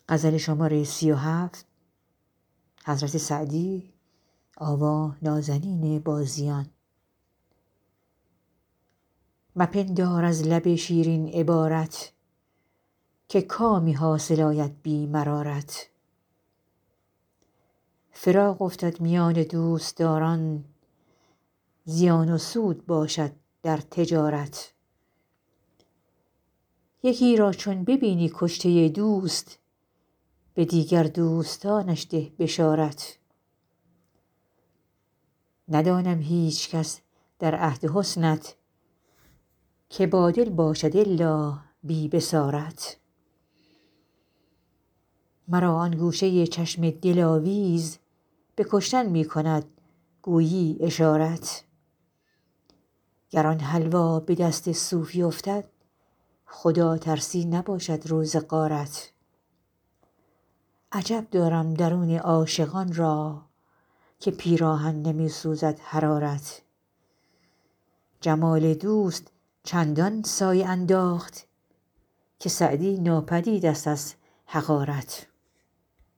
مپندار از لب شیرین عبارت که کامی حاصل آید بی مرارت. فراق افتد میان دوستداران، زیان و سود باشد در تجارت. یکی را چون ببینی کشته دوست، به دیگر دوستانش ده بشارت. ندانم هیچ کس در عهد حسنت، که با دل باشد الا بی بصارت. مرا آن گوشه چشم دلاویز، به کشتن می کند گویی اشارت. گر آن حلوا به دست صوفی افتد، خداترسی نباشد روز غارت. عجب دارم درون عاشقان را، که پیراهن نمی سوزد حرارت. جمال دوست چندان سایه انداخت، که سعدی ناپدید است از حقارت.